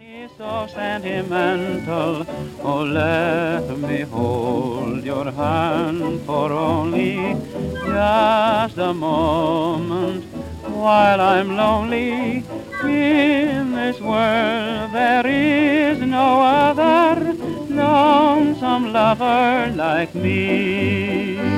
He's so sentimental, oh let me hold your hand for only just a moment while I'm lonely. In this world there is no other lonesome lover like me.